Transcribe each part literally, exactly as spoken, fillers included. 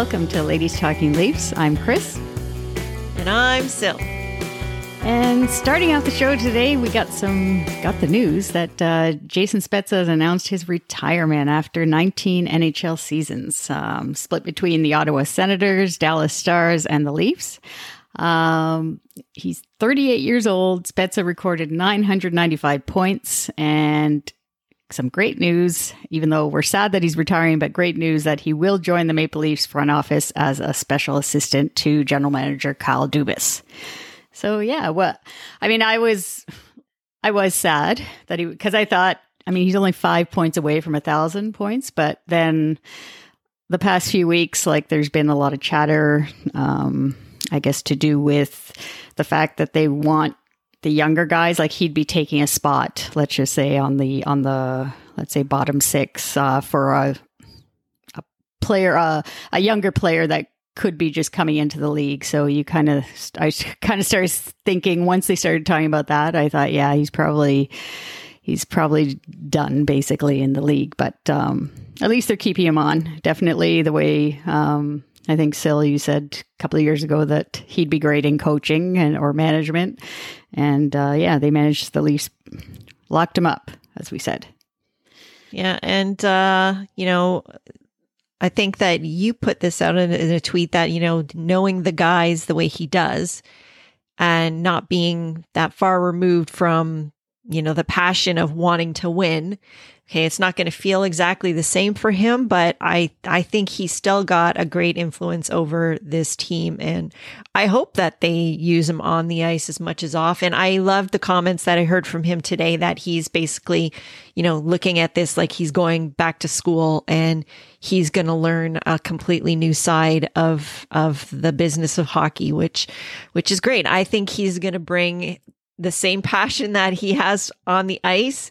Welcome to Ladies Talking Leafs. I'm Chris. And I'm Sil. And starting out the show today, we got some got the news that uh, Jason Spezza has announced his retirement after nineteen N H L seasons, um, split between the Ottawa Senators, Dallas Stars, and the Leafs. Um, he's thirty-eight years old. Spezza recorded nine hundred ninety-five points, and some great news, even though we're sad that he's retiring, but great news that he will join the Maple Leafs front office as a special assistant to general manager Kyle Dubas. So yeah, well, I mean, I was, I was sad that he, because I thought, I mean, he's only five points away from a thousand points, but then the past few weeks, like there's been a lot of chatter, um, I guess to do with the fact that they want the younger guys, like he'd be taking a spot, let's just say on the, on the, let's say bottom six, uh, for a, a player, uh, a younger player that could be just coming into the league. So you kind of, I kind of started thinking once they started talking about that, I thought, yeah, he's probably, he's probably done basically in the league, but, um, at least they're keeping him on. Definitely the way, um, I think, Sil, you said a couple of years ago that he'd be great in coaching and or management. And uh, yeah, they managed, the Leafs locked him up, as we said. Yeah. And, uh, you know, I think that you put this out in, in a tweet that, you know, knowing the guys the way he does and not being that far removed from, you know, the passion of wanting to win. Okay, it's not going to feel exactly the same for him, but I, I think he's still got a great influence over this team. And I hope that they use him on the ice as much as off. And I love the comments that I heard from him today that he's basically, you know, looking at this like he's going back to school and he's going to learn a completely new side of, of the business of hockey, which, which is great. I think he's going to bring the same passion that he has on the ice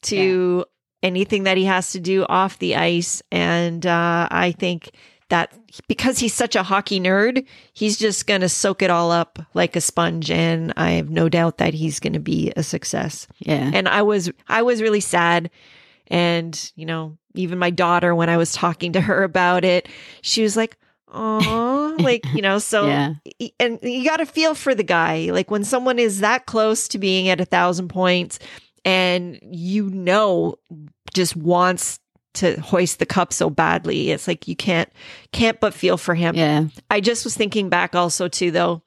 to yeah. anything that he has to do off the ice. And uh, I think that because he's such a hockey nerd, he's just going to soak it all up like a sponge. And I have no doubt that he's going to be a success. Yeah. And I was, I was really sad. And, you know, even my daughter, when I was talking to her about it, she was like, oh, like, you know, so, yeah. and you got to feel for the guy. Like when someone is that close to being at a thousand points, and you know, just wants to hoist the cup so badly. It's like you can't can't but feel for him. Yeah. I just was thinking back also too, though,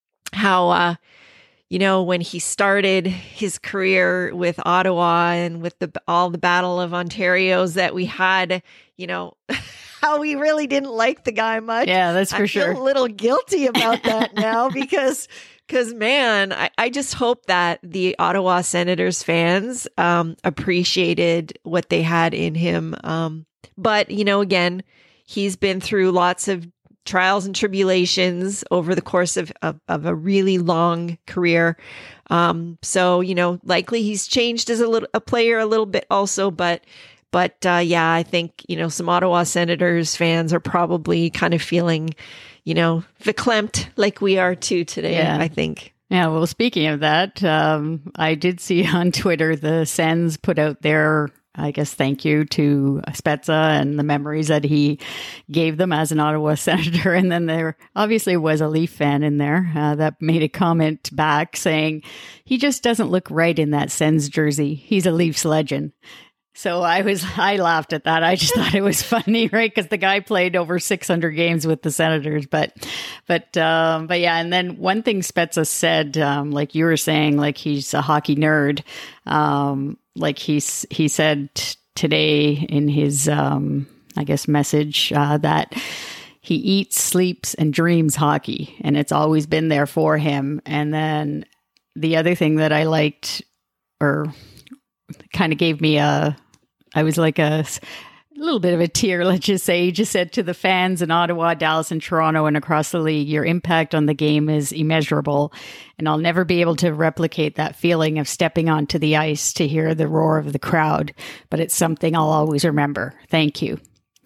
how uh, you know, when he started his career with Ottawa and with the all the Battle of Ontario's that we had, you know, how we really didn't like the guy much. Yeah, that's for I sure. feel a little guilty about that now because. Because, man, I, I just hope that the Ottawa Senators fans um, appreciated what they had in him. Um, but, you know, again, he's been through lots of trials and tribulations over the course of, of, of a really long career. Um, so, you know, likely he's changed as a, little, a player a little bit also. But, but uh, yeah, I think, you know, some Ottawa Senators fans are probably kind of feeling you know, verklempt like we are too today, yeah. I think. Yeah, well, speaking of that, um, I did see on Twitter the Sens put out their, I guess, thank you to Spezza and the memories that he gave them as an Ottawa Senator. And then there obviously was a Leaf fan in there uh, that made a comment back saying, he just doesn't look right in that Sens jersey. He's a Leafs legend. So I was, I laughed at that. I just thought it was funny, right? Because the guy played over six hundred games with the Senators, but, but, um, but yeah. And then one thing Spezza said, um, like you were saying, like he's a hockey nerd. Um, like he's, he said t- today in his, um, I guess message, uh, that he eats, sleeps, and dreams hockey, and it's always been there for him. And then the other thing that I liked, or kind of gave me a, I was like a, a little bit of a tear, let's just say. He just said to the fans in Ottawa, Dallas, and Toronto, and across the league, your impact on the game is immeasurable, and I'll never be able to replicate that feeling of stepping onto the ice to hear the roar of the crowd, but it's something I'll always remember. Thank you.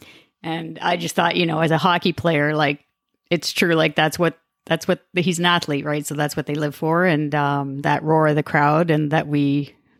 And I just thought, you know, as a hockey player, like, it's true, like, that's what, that's what, he's an athlete, right? So that's what they live for, and um, that roar of the crowd, and that we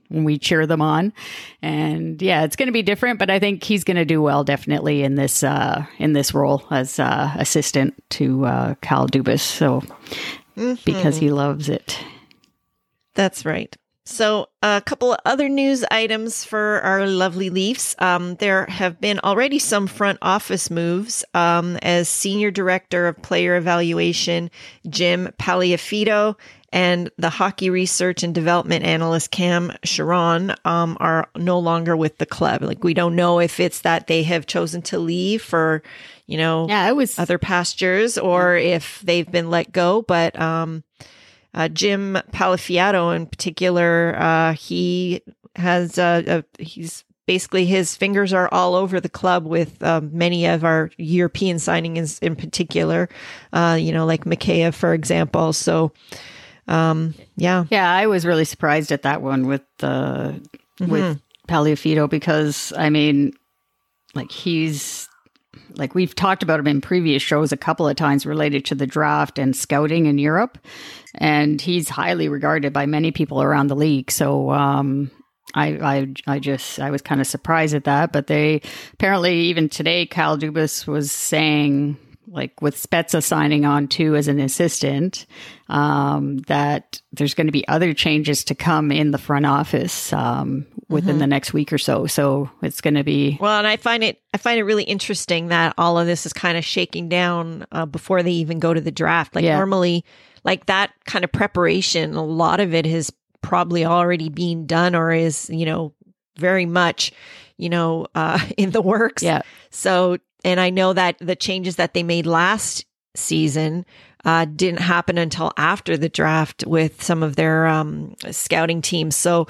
when we cheer them on. And yeah, it's going to be different, but I think he's going to do well definitely in this uh, in this role as uh, assistant to uh, Kyle Dubas. So mm-hmm. because he loves it. That's right. So a couple of other news items for our lovely Leafs. Um, there have been already some front office moves um, as Senior Director of Player Evaluation, Jim Paliafito, and the Hockey Research and Development Analyst, Cam Sharon, um, are no longer with the club. Like, we don't know if it's that they have chosen to leave for, you know, yeah, it was other pastures or yeah. if they've been let go. But um, uh, Jim Paliafito in particular, uh, he has, uh, a, he's basically his fingers are all over the club with um, many of our European signings in particular, uh, you know, like Mikheyev, for example. So, Um, yeah. Yeah, I was really surprised at that one with uh, mm-hmm. with Paliafito because, I mean, like he's, like we've talked about him in previous shows a couple of times related to the draft and scouting in Europe, and he's highly regarded by many people around the league. So um, I, I, I just, I was kind of surprised at that, but they, apparently even today, Kyle Dubas was saying, like with Spezza signing on too as an assistant, um, that there's going to be other changes to come in the front office um, within mm-hmm. the next week or so. So it's going to be well. And I find it, I find it really interesting that all of this is kind of shaking down uh, before they even go to the draft. Like yeah. normally, like that kind of preparation, a lot of it has probably already been done or is, you know, very much, you know, uh, in the works. Yeah. So. And I know that the changes that they made last season uh, didn't happen until after the draft with some of their um, scouting teams. So,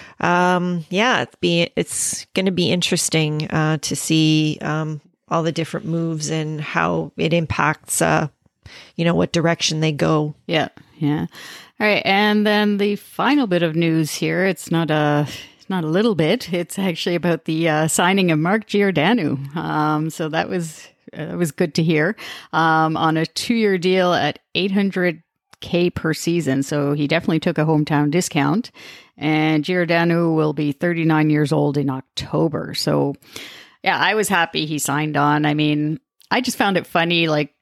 um, yeah, it's, be, it's going to be interesting uh, to see um, all the different moves and how it impacts, uh, you know, what direction they go. Yeah, yeah. All right. And then the final bit of news here, it's not a... not a little bit. It's actually about the uh, signing of Mark Giordano. Um, so that was uh, was good to hear um, on a two-year deal at eight hundred K per season. So he definitely took a hometown discount. And Giordano will be thirty-nine years old in October. So yeah, I was happy he signed on. I mean, I just found it funny, like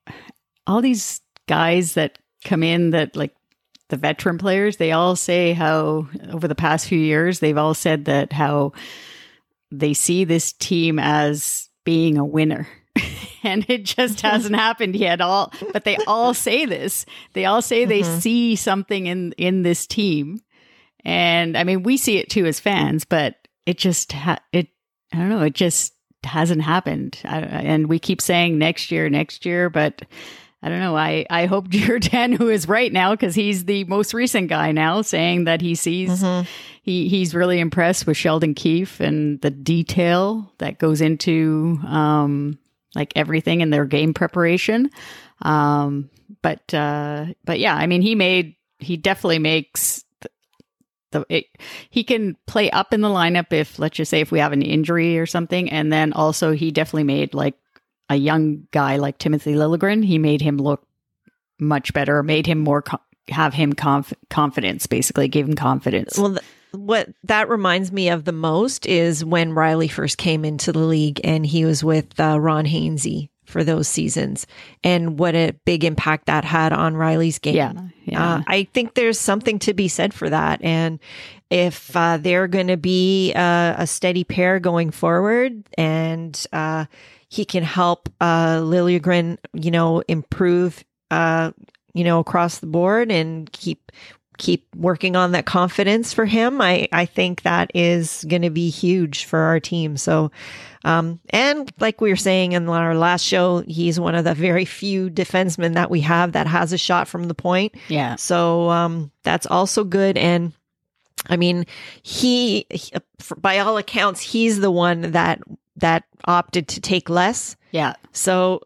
all these guys that come in that like the veteran players, they all say how over the past few years, they've all said that how they see this team as being a winner. And it just hasn't happened yet all, but they all say this. They all say they mm-hmm. see something in, in this team. And I mean, we see it too as fans, but it just, ha- it, I don't know, it just hasn't happened. I, and we keep saying next year, next year, but I don't know. I, I hope Giordano is right now because he's the most recent guy now saying that he sees mm-hmm. he he's really impressed with Sheldon Keefe and the detail that goes into um, like everything in their game preparation. Um, but uh, but yeah, I mean, he made he definitely makes the, the it, he can play up in the lineup if let's just say if we have an injury or something, and then also he definitely made like. A young guy like Timothy Liljegren, he made him look much better, made him more, co- have him conf- confidence, basically gave him confidence. Well, th- what that reminds me of the most is when Riley first came into the league and he was with uh, Ron Hainsey for those seasons and what a big impact that had on Riley's game. Yeah, yeah. Uh, I think there's something to be said for that. And if uh, they're going to be uh, a steady pair going forward and, uh, he can help uh, Liljegren, you know, improve, uh, you know, across the board and keep keep working on that confidence for him. I, I think that is going to be huge for our team. So, um, and like we were saying in our last show, he's one of the very few defensemen that we have that has a shot from the point. Yeah. So um, that's also good. And I mean, he, he by all accounts, he's the one that that opted to take less. Yeah. So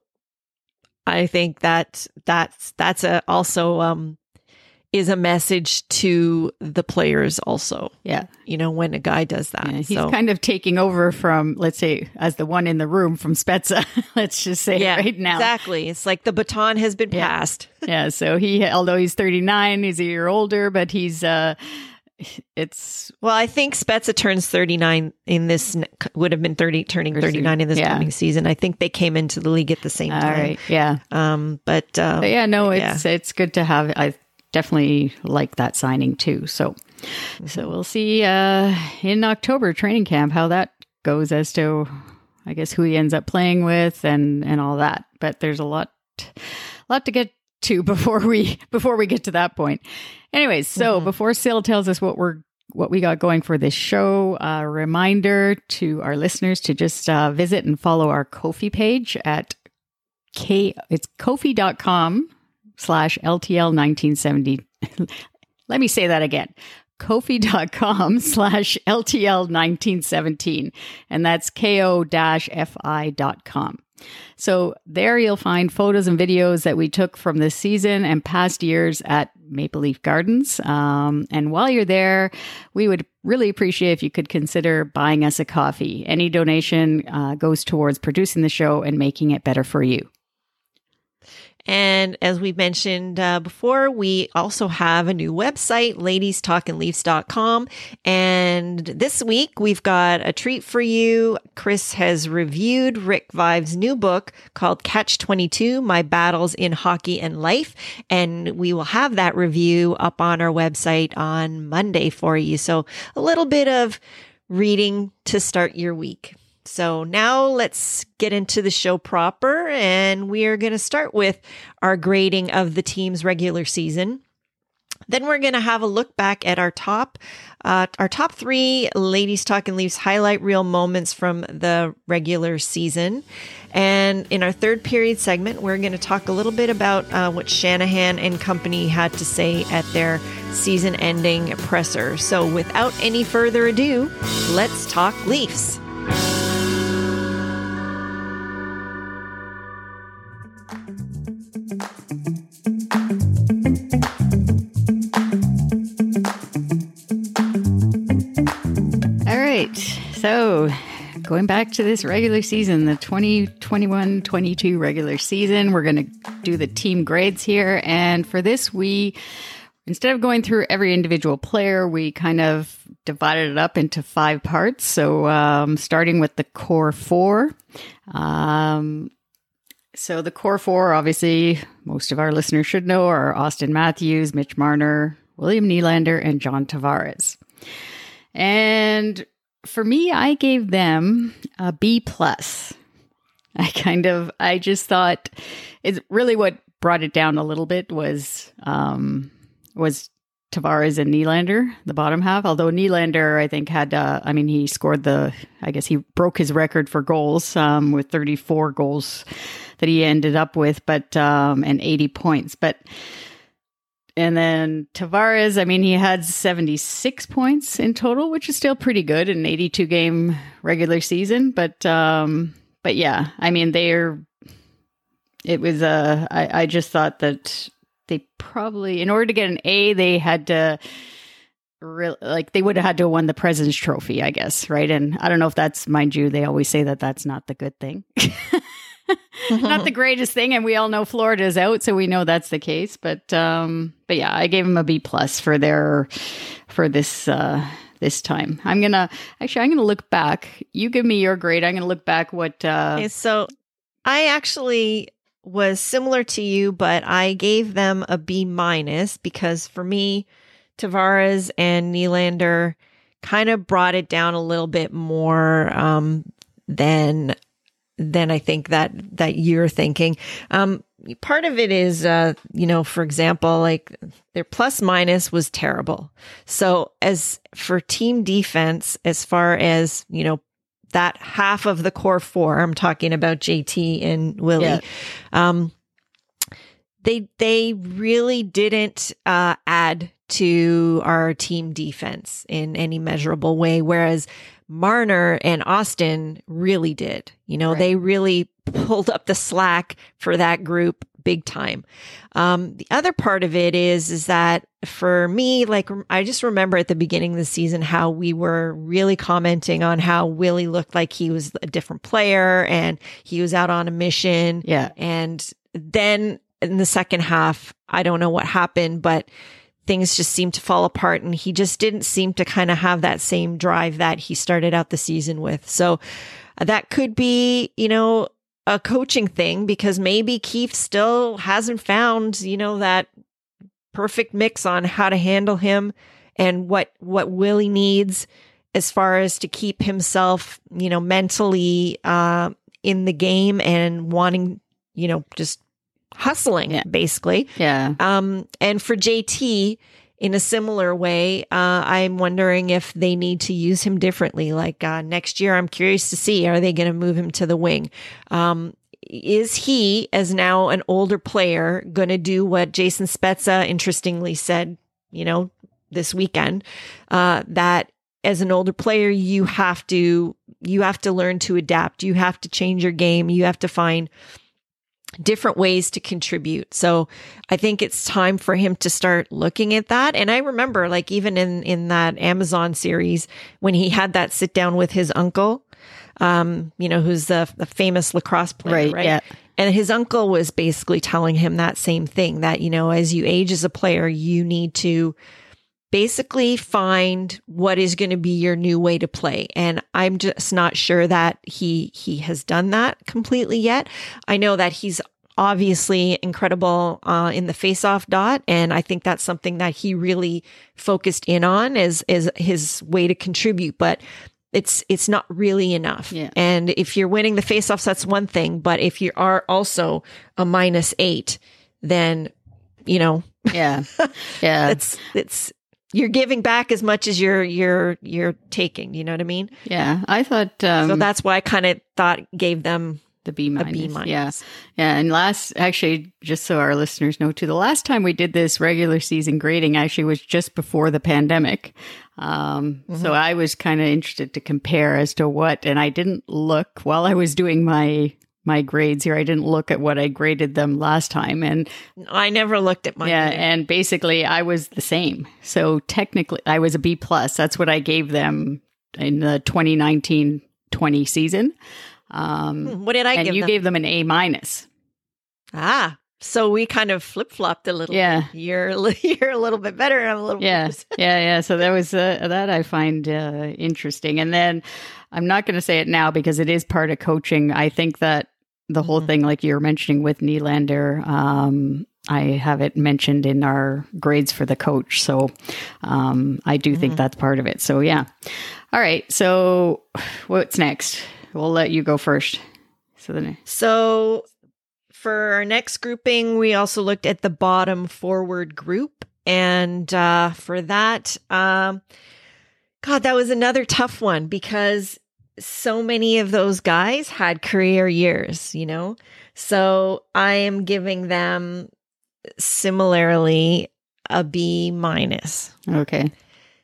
I think that that's, that's a, also, um, is a message to the players also. Yeah. You know, when a guy does that. Yeah, he's so. kind of taking over from, let's say, as the one in the room from Spezza, let's just say yeah, right now. Exactly. It's like the baton has been yeah. passed. Yeah. So he, although he's thirty-nine, he's a year older, but he's, uh, it's well, I think Spezza turns thirty-nine in this, would have been thirty, turning thirty-nine in this yeah. coming season. I think they came into the league at the same time. All right. Yeah. Um, but, uh, but yeah, no, yeah. it's, it's good to have. I definitely like that signing too. So, mm-hmm. so we'll see, uh, in October training camp, how that goes as to, I guess, who he ends up playing with and, and all that. But there's a lot, a lot to get to before we before we get to that point. Anyways, so mm-hmm. before Sil tells us what we're what we got going for this show, a uh, reminder to our listeners to just uh, visit and follow our Ko-fi page at K. It's Ko-fi.com slash LTL nineteen seventy. Let me say that again. Ko-fi.com slash LTL nineteen seventeen. And that's ko dash fi dot com. So there you'll find photos and videos that we took from this season and past years at Maple Leaf Gardens. Um, and while you're there, we would really appreciate if you could consider buying us a coffee. Any donation uh, goes towards producing the show and making it better for you. And as we mentioned uh, before, we also have a new website, ladies talking leafs dot com. And this week, we've got a treat for you. Chris has reviewed Rick Vive's new book called Catch twenty-two, My Battles in Hockey and Life. And we will have that review up on our website on Monday for you. So a little bit of reading to start your week. So now let's get into the show proper, and we are going to start with our grading of the team's regular season. Then we're going to have a look back at our top, uh, our top three Ladies Talking Leafs highlight reel moments from the regular season. And in our third period segment, we're going to talk a little bit about uh, what Shanahan and company had to say at their season-ending presser. So without any further ado, let's talk Leafs. So, going back to this regular season, the twenty twenty-one twenty-two regular season, we're going to do the team grades here. And for this, we, instead of going through every individual player, we kind of divided it up into five parts. So, um, starting with the core four. Um, so the core four, obviously, most of our listeners should know, are Auston Matthews, Mitch Marner, William Nylander, and John Tavares. And for me, I gave them a B plus. I kind of, I just thought it's really what brought it down a little bit was, um, was Tavares and Nylander, the bottom half. Although Nylander, I think had, uh, I mean, he scored the, I guess he broke his record for goals, um, with thirty-four goals that he ended up with, but, um, and eighty points. But, and then Tavares, I mean, he had seventy-six points in total, which is still pretty good in an eighty-two game regular season. But, um, but yeah, I mean, they're, it was, uh, I, I just thought that they probably, in order to get an A, they had to, re- like, they would have had to have won the President's Trophy, I guess, right? And I don't know if that's, mind you, they always say that that's not the good thing. Not the greatest thing, and we all know Florida's out, so we know that's the case. But um, but yeah, I gave them a B plus for their for this uh, this time. I'm gonna actually I'm gonna look back. You give me your grade. I'm gonna look back what. Uh, okay, so I actually was similar to you, but I gave them a B minus because for me, Tavares and Nylander kind of brought it down a little bit more um, than. than I think that, that you're thinking. Um, part of it is, uh, you know, for example, like their plus minus was terrible. So as for team defense, as far as, you know, that half of the core four, I'm talking about J T and Willie, yeah. um, they, they really didn't, uh, add to our team defense in any measurable way. Whereas Marner and Auston really did. You know, right. They really pulled up the slack for that group big time. Um, the other part of it is, is that for me, like, I just remember at the beginning of the season how we were really commenting on how Willie looked like he was a different player and he was out on a mission. Yeah. And then in the second half, I don't know what happened, but things just seemed to fall apart, and he just didn't seem to kind of have that same drive that he started out the season with. So that could be, you know, a coaching thing, because maybe Keefe still hasn't found, you know, that perfect mix on how to handle him and what, what Willie needs as far as to keep himself, you know, mentally uh, in the game and wanting, you know, just hustling, yeah. basically. Yeah. Um, and for J T, in a similar way, uh, I'm wondering if they need to use him differently. Like uh, next year, I'm curious to see, are they going to move him to the wing? Um, is he, as now an older player, going to do what Jason Spezza interestingly said, you know, this weekend, uh, that as an older player, you have to, you have to learn to adapt. You have to change your game. You have to find different ways to contribute. So I think it's time for him to start looking at that. And I remember, like, even in, in that Amazon series, when he had that sit down with his uncle, um, you know, who's the, the famous lacrosse player, right? right? Yeah. And his uncle was basically telling him that same thing, that, you know, as you age as a player, you need to basically find what is going to be your new way to play. And I'm just not sure that he he has done that completely yet. I know that he's obviously incredible uh, in the face-off dot, and I think that's something that he really focused in on as, as his way to contribute, but it's it's not really enough. Yeah. And if you're winning the face-offs, that's one thing, but if you are also a minus eight, then, you know, yeah, yeah, it's it's you're giving back as much as you're you're you're taking. You know what I mean? Yeah, I thought um, so. That's why I kind of thought gave them the B minus. A B minus. Yeah, yeah. And last, actually, just so our listeners know too, the last time we did this regular season grading actually was just before the pandemic. Um, mm-hmm. So I was kind of interested to compare as to what, and I didn't look while I was doing my. my grades here. I didn't look at what I graded them last time. And I never looked at mine. Yeah. Grade. And basically I was the same. So technically I was a B plus. That's what I gave them in the twenty nineteen twenty season. Um, what did I and give you them? gave them an A minus. Ah, so we kind of flip-flopped a little yeah. bit. You're, you're a little bit better and I'm a little yeah. bit yeah. Yeah. So that was, uh, that I find uh, interesting. And then I'm not going to say it now because it is part of coaching. I think that the whole mm-hmm. thing, like you were mentioning with Nylander, um, I have it mentioned in our grades for the coach. So um, I do mm-hmm. think that's part of it. So yeah. All right. So what's next? We'll let you go first. So then, so for our next grouping, we also looked at the bottom forward group. And uh, for that, um, God, that was another tough one because so many of those guys had career years, you know? So I am giving them similarly a B minus. Okay.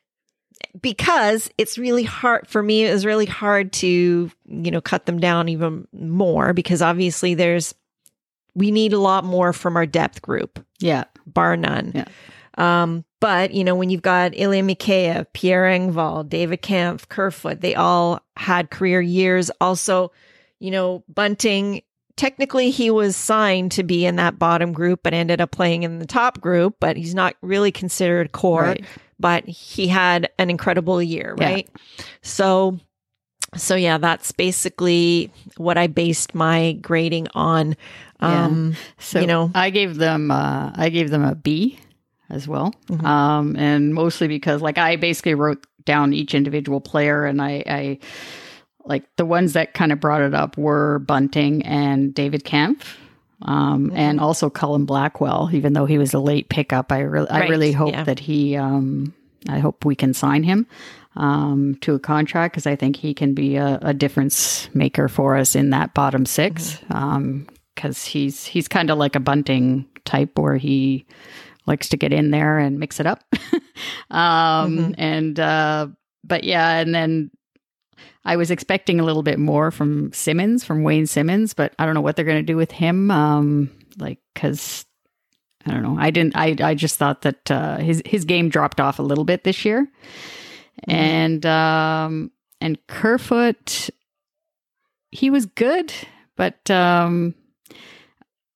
Because it's really hard for me. It was really hard to, you know, cut them down even more because obviously there's, we need a lot more from our depth group. Yeah. Bar none. Yeah. Um, but, you know, when you've got Ilya Mikheyev, Pierre Engvall, David Kampf, Kerfoot, they all had career years. Also, you know, Bunting, technically he was signed to be in that bottom group, but ended up playing in the top group, but he's not really considered core, right. But he had an incredible year, right? Yeah. So, so yeah, that's basically what I based my grading on. Um, yeah. So you know, I gave them, uh, I gave them a B as well. Mm-hmm. Um, and mostly because like I basically wrote down each individual player and I, I like the ones that kind of brought it up were Bunting and David Kampf. Um, mm-hmm. and also Cullen Blackwell, even though he was a late pickup, I really, right. I really hope yeah. that he, um, I hope we can sign him, um, to a contract because I think he can be a, a difference maker for us in that bottom six. Mm-hmm. Um, cause he's, he's kind of like a Bunting type where he likes to get in there and mix it up. um, mm-hmm. and, uh, but yeah, and then I was expecting a little bit more from Simmons, from Wayne Simmons, but I don't know what they're going to do with him. Um, like, cause I don't know. I didn't, I, I just thought that, uh, his, his game dropped off a little bit this year. Mm-hmm. And, um, and Kerfoot, he was good, but, um,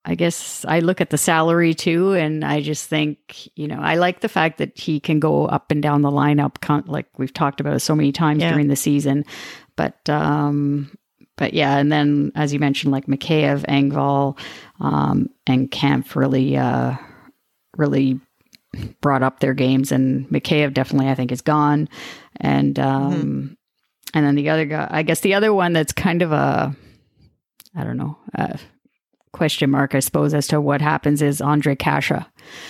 I guess I look at the salary too, and I just think, you know, I like the fact that he can go up and down the lineup, con- like we've talked about so many times Yeah. during the season. But, um, but yeah, and then as you mentioned, like Mikheyev, Engvall, um, and Kempf really, uh, really brought up their games. And Mikheyev definitely, I think, is gone. And um, mm-hmm. and then the other guy, I guess the other one that's kind of a, I don't know. Uh, question mark, I suppose, as to what happens is Andre Kasha.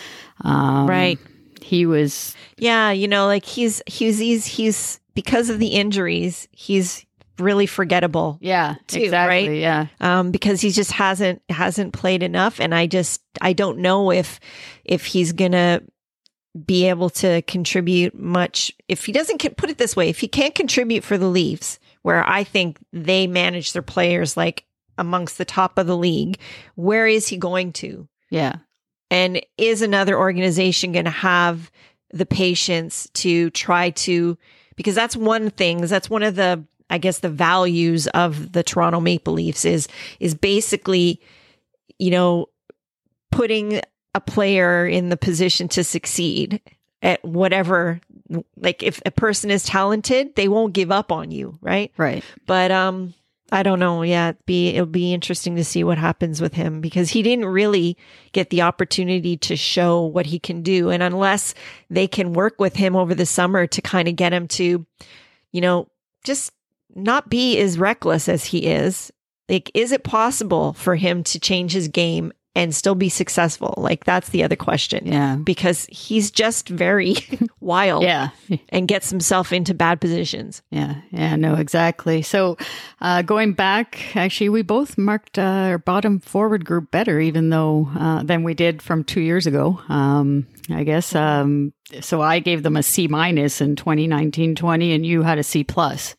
Um, right. He was. Yeah. You know, like he's, he's, he's, he's, because of the injuries, he's really forgettable. Yeah, too, exactly. Right? Yeah. Um, because he just hasn't, hasn't played enough. And I just, I don't know if, if he's going to be able to contribute much. If he doesn't, put it this way, if he can't contribute for the Leafs, where I think they manage their players like amongst the top of the league, where is he going to? Yeah. And is another organization going to have the patience to try to, because that's one thing, that's one of the, I guess, the values of the Toronto Maple Leafs is, is basically, you know, putting a player in the position to succeed at whatever, like if a person is talented, they won't give up on you. Right. Right. But, um, I don't know. Yeah, it'd be, it'll be interesting to see what happens with him because he didn't really get the opportunity to show what he can do. And unless they can work with him over the summer to kind of get him to, you know, just not be as reckless as he is, like, is it possible for him to change his game and still be successful? Like, that's the other question. Yeah. Because he's just very wild. Yeah. And gets himself into bad positions. Yeah. Yeah. No, exactly. So uh, going back, actually, we both marked uh, our bottom forward group better, even though uh, than we did from two years ago, um, I guess. Um, so I gave them a C minus in twenty nineteen twenty, and you had a C plus.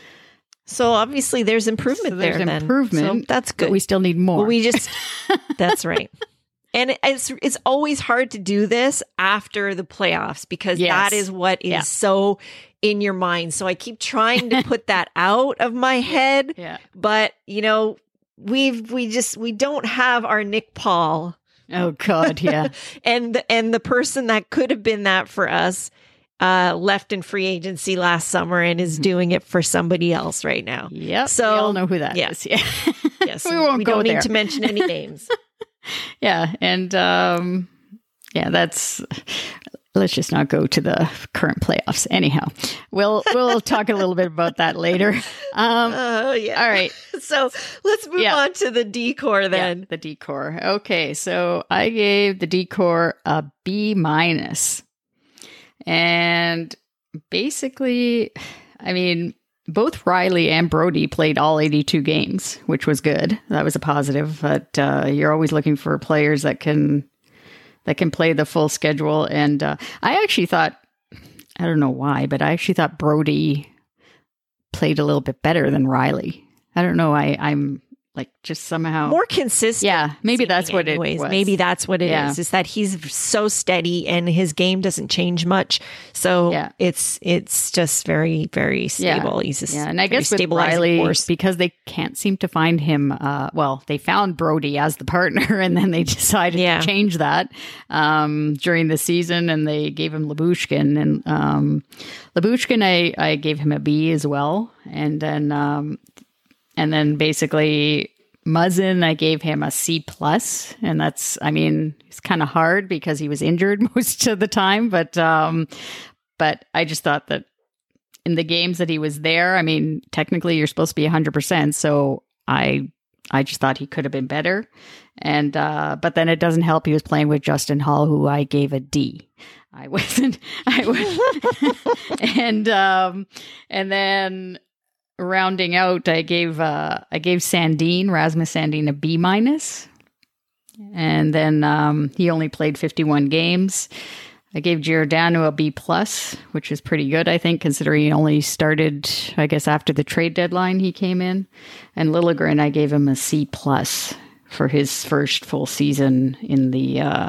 So obviously there's improvement so there's there. Improvement. Then. So that's good. But we still need more. Well, we just, that's right. And it's it's always hard to do this after the playoffs because yes. that is what is yeah. so in your mind. So I keep trying to put that out of my head. Yeah. But, you know, we've, we just, we don't have our Nick Paul. Oh God. Yeah. and, and the person that could have been that for us uh, left in free agency last summer and is doing it for somebody else right now. Yep. So we all know who that yeah. is. Yeah. Yes. we won't we go don't there. need to mention any names. Yeah. And, um, yeah, that's, let's just not go to the current playoffs. Anyhow, we'll, we'll talk a little bit about that later. Um, oh yeah. All right. So let's move yeah. on to the decor then. Yeah, the decor. Okay. So I gave the decor a B minus. And basically, I mean, both Riley and Brody played all eighty-two games, which was good. That was a positive. But uh, you're always looking for players that can that can play the full schedule. And uh, I actually thought, I don't know why, but I actually thought Brody played a little bit better than Riley. I don't know. I, I'm like just somehow more consistent. Yeah, maybe that's what anyways. it was. Maybe that's what it yeah. is. Is that he's so steady and his game doesn't change much. So yeah. it's it's just very very stable. Yeah. He's just yeah, and I guess with Riley, force. because they can't seem to find him. Uh, well, they found Brody as the partner, and then they decided yeah. to change that um, during the season, and they gave him Lyubushkin. And um, Lyubushkin, I I gave him a B as well, and then. Um, And then basically Muzzin, I gave him a C plus, and that's, I mean, it's kind of hard because he was injured most of the time, but, um, but I just thought that in the games that he was there, I mean, technically you're supposed to be a hundred percent. So I, I just thought he could have been better. And, uh, but then it doesn't help. He was playing with Justin Hall, who I gave a D. I wasn't, I was, and, um, and then, rounding out, I gave uh, I gave Sandin, Rasmus Sandin, a B minus, and then um, he only played fifty-one games. I gave Giordano a B plus, which is pretty good, I think, considering he only started, I guess, after the trade deadline he came in. And Liljegren, I gave him a C plus for his first full season in the uh,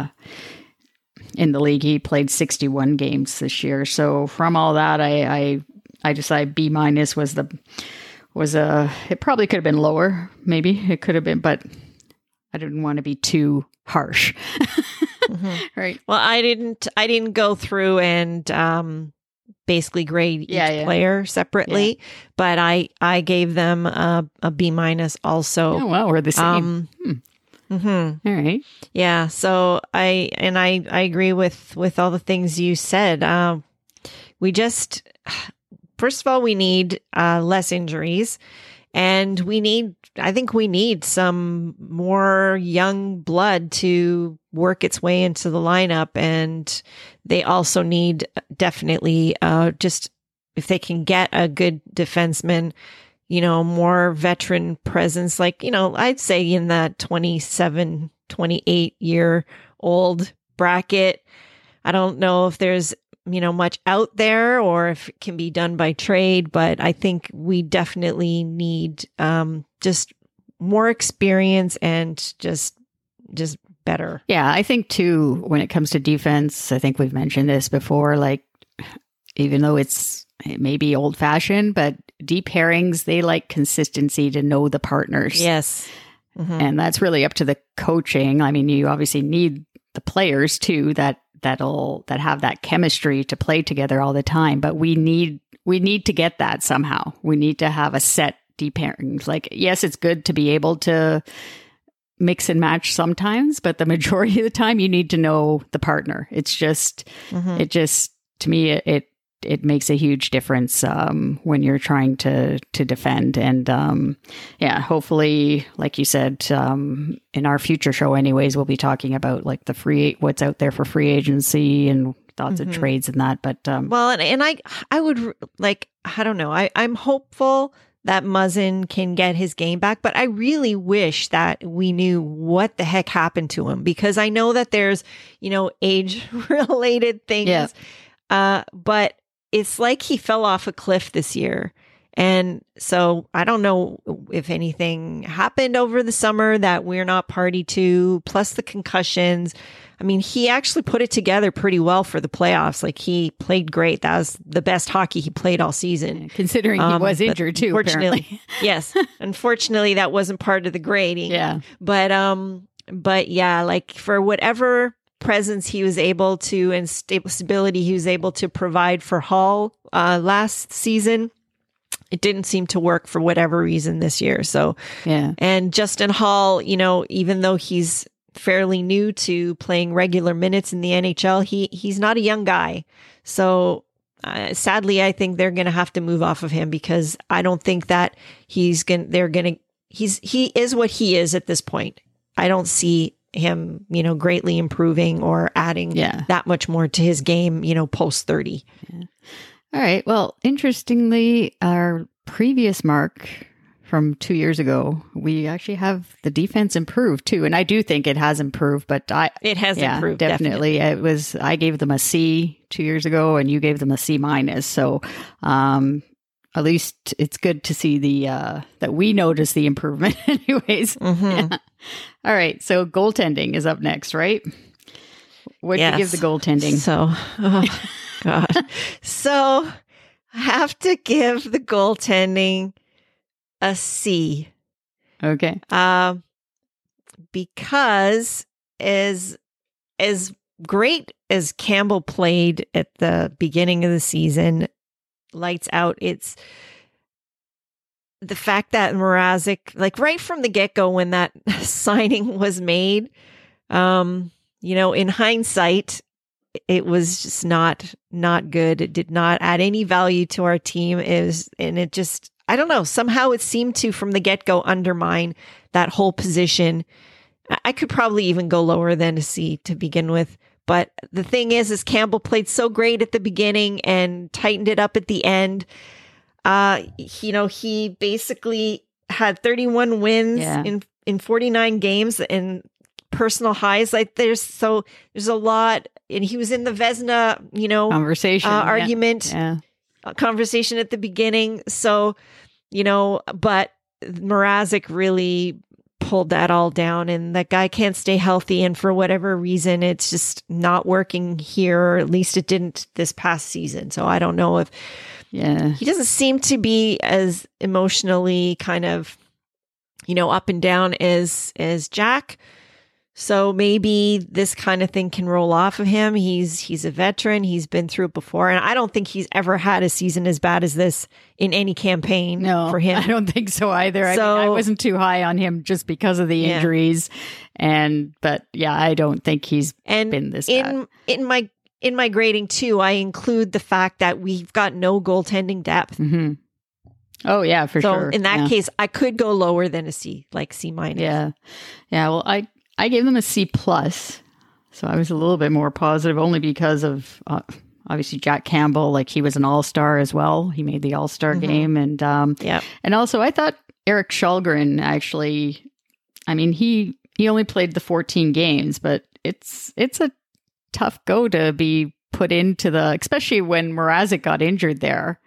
in the league. He played sixty-one games this year. So from all that, I. I I decided B minus was the was a. It probably could have been lower, maybe it could have been, but I didn't want to be too harsh. Mm-hmm. Right. Well, I didn't, I didn't go through and, um, basically grade each yeah, yeah. player separately, yeah. but I, I gave them a, a B minus also. Oh, well, we're the same. Um, hmm. Mm-hmm. All right. Yeah. So I, and I, I agree with, with all the things you said. Um, we just, first of all, we need, uh, less injuries. And we need, I think we need some more young blood to work its way into the lineup. And they also need definitely uh, just, if they can get a good defenseman, you know, more veteran presence, like, you know, I'd say in that twenty-seven, twenty-eight year old bracket. I don't know if there's, you know, much out there or if it can be done by trade, but I think we definitely need um, just more experience and just, just better. Yeah. I think too, when it comes to defense, I think we've mentioned this before, like, even though it's, it may be old fashioned, but deep pairings, they like consistency to know the partners. Yes. Mm-hmm. And that's really up to the coaching. I mean, you obviously need the players too, that that'll that have that chemistry to play together all the time, but we need we need to get that somehow. We need to have a set deep pairings. Like, yes, it's good to be able to mix and match sometimes, but the majority of the time you need to know the partner. It's just mm-hmm. it just to me it, it it makes a huge difference um, when you're trying to to defend. And um, yeah, hopefully, like you said, um, in our future show, anyways, we'll be talking about like the free what's out there for free agency and thoughts mm-hmm. of trades and that. But um, well, and, and I I would like I don't know. I I'm hopeful that Muzzin can get his game back, but I really wish that we knew what the heck happened to him, because I know that there's, you know, age related things, yeah. uh, but it's like he fell off a cliff this year. And so I don't know if anything happened over the summer that we're not party to, plus the concussions. I mean, he actually put it together pretty well for the playoffs. Like, he played great. That was the best hockey he played all season. Considering um, he was injured too, unfortunately. apparently. Yes. Unfortunately, that wasn't part of the grading. Yeah. But, um, but yeah, like for whatever presence he was able to and stability he was able to provide for Hull uh, last season, it didn't seem to work for whatever reason this year. So, yeah. And Justin Hull, you know, even though he's fairly new to playing regular minutes in the N H L, he he's not a young guy. So uh, sadly, I think they're going to have to move off of him, because I don't think that he's going they're going to he's he is what he is at this point. I don't see him, you know, greatly improving or adding yeah. that much more to his game, you know, post thirty. Yeah. All right. Well, interestingly, our previous mark from two years ago, we actually have the defense improved too. And I do think it has improved, but I, it has yeah, improved. Definitely. definitely. It was, I gave them a C two years ago and you gave them a C minus. So, um, at least it's good to see the, uh, that we notice the improvement anyways. Mm-hmm. Yeah. All right. So goaltending is up next, right? What yes. do you give the goaltending? So, oh, God. So I have to give the goaltending a C. Okay. Um, because as, as great as Campbell played at the beginning of the season, lights out, it's the fact that Mrazek, like right from the get-go when that signing was made, um, you know, in hindsight, it was just not not good. It did not add any value to our team. It was, and it just, I don't know, somehow it seemed to, from the get-go, undermine that whole position. I could probably even go lower than a C to begin with. But the thing is, is Campbell played so great at the beginning and tightened it up at the end. Uh, you know, he basically had thirty-one wins yeah. in, in forty-nine games and personal highs. Like there's so there's a lot, and he was in the Vezina, you know, conversation, uh, yeah. argument, yeah. Uh, conversation at the beginning. So, you know, but Mrazek really pulled that all down, and that guy can't stay healthy. And for whatever reason, it's just not working here, or at least it didn't this past season. So I don't know if yeah, he doesn't seem to be as emotionally kind of, you know, up and down as as Jack. So maybe this kind of thing can roll off of him. He's he's a veteran. He's been through it before. And I don't think he's ever had a season as bad as this in any campaign no, for him. I don't think so either. So, I mean, I wasn't too high on him just because of the yeah. injuries. And but yeah, I don't think he's and been this in, bad. In my in my grading too, I include the fact that we've got no goaltending depth. Mm-hmm. Oh yeah, for so sure. In that yeah. case, I could go lower than a C, like C minus. Yeah. Yeah. Well, I I gave them a C plus, so I was a little bit more positive, only because of uh, obviously Jack Campbell. Like, he was an all star as well. He made the all star mm-hmm. game, and um, yeah, and also I thought Erik Källgren actually. I mean, he he only played the fourteen games, but it's it's a tough go to be put into the, especially when Mrazek got injured there,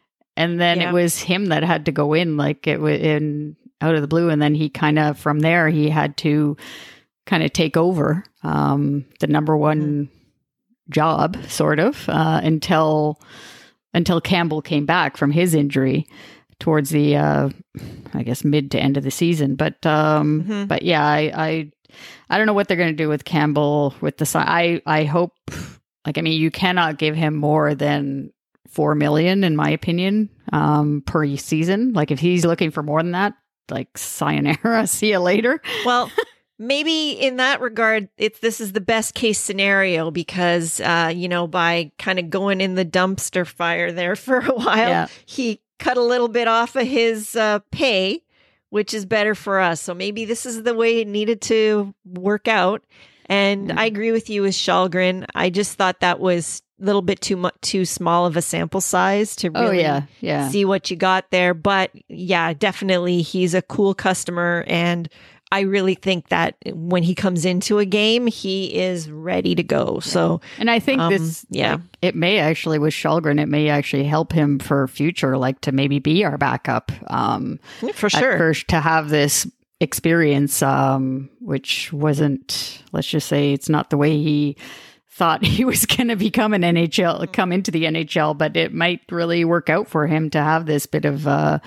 and then yeah. it was him that had to go in, like it was in out of the blue, and then he kind of from there he had to kind of take over um, the number one mm-hmm. job, sort of, uh, until until Campbell came back from his injury towards the, uh, I guess, mid to end of the season. But um, mm-hmm. but yeah, I, I I don't know what they're going to do with Campbell with the sign. I I hope, like, I mean, you cannot give him more than four million, in my opinion, um, per season. Like, if he's looking for more than that, like, sayonara, see you later. Well. Maybe in that regard, it's this is the best case scenario because, uh, you know, by kind of going in the dumpster fire there for a while, yeah. he cut a little bit off of his uh, pay, which is better for us. So maybe this is the way it needed to work out. And mm-hmm. I agree with you with Källgren. I just thought that was a little bit too much, too small of a sample size to really oh, yeah. Yeah. see what you got there. But yeah, definitely, he's a cool customer, and I really think that when he comes into a game, he is ready to go. Yeah. So, and I think um, this, yeah, like, it may actually with Källgren, it may actually help him for future, like to maybe be our backup. Um, for sure, first, to have this experience, um, which wasn't, let's just say, it's not the way he thought he was going to become an N H L, come into the N H L, but it might really work out for him to have this bit of uh,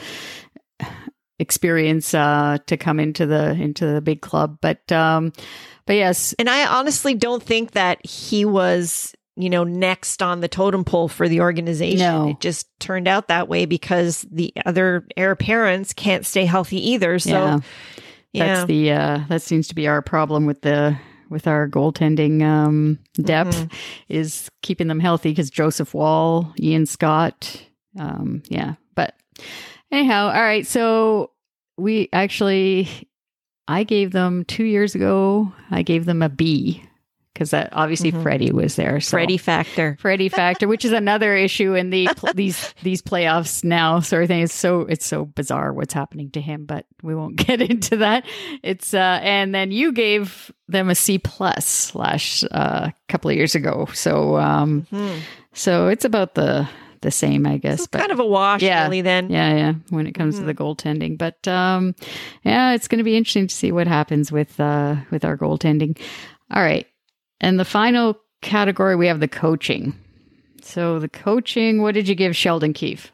experience uh, to come into the into the big club. But um, but yes, and I honestly don't think that he was, you know, next on the totem pole for the organization. No. It just turned out that way because the other heir apparents can't stay healthy either. So yeah, yeah. that's the uh, that seems to be our problem with the. with our goaltending um, depth mm-hmm. is keeping them healthy, because Joseph Woll, Ian Scott. Um, yeah. But anyhow, all right. So we actually, I gave them two years ago, I gave them a B, because that obviously mm-hmm. Freddie was there. So. Freddie factor. Freddie factor, which is another issue in the these these playoffs now, sort of thing. It's so it's so bizarre what's happening to him, but we won't get into that. It's uh, and then you gave them a C plus slash uh, a couple of years ago. So um, mm-hmm. so it's about the the same, I guess. It's but kind of a wash, yeah, really. Then, yeah, yeah. When it comes mm-hmm. to the goaltending, but um, yeah, it's going to be interesting to see what happens with uh, with our goaltending. All right. And the final category, we have the coaching. So the coaching, what did you give Sheldon Keefe?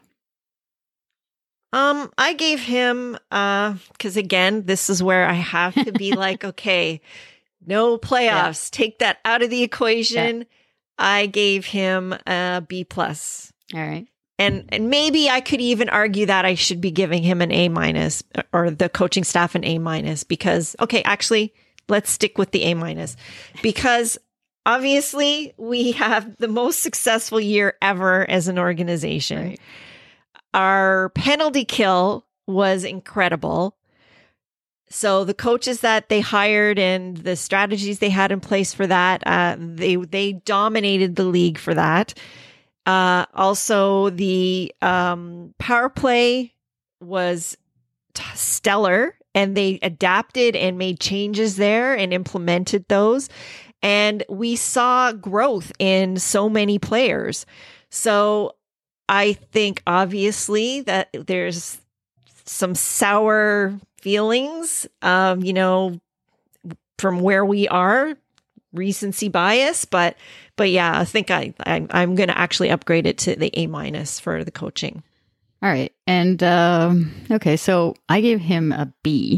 Um, I gave him, uh, because again, this is where I have to be like, okay, no playoffs, yeah. take that out of the equation. Yeah. I gave him a B plus. All right. And and maybe I could even argue that I should be giving him an A minus, or the coaching staff an A minus, because, okay, actually, let's stick with the A minus, because obviously we have the most successful year ever as an organization. Right. Our penalty kill was incredible. So the coaches that they hired and the strategies they had in place for that, uh, they they dominated the league for that. Uh, also, the um, power play was t- stellar. And they adapted and made changes there and implemented those. And we saw growth in so many players. So I think obviously that there's some sour feelings, um, you know, from where we are, recency bias. But but yeah, I think I, I I'm going to actually upgrade it to the A minus for the coaching. All right. And, um, okay, so I gave him a B.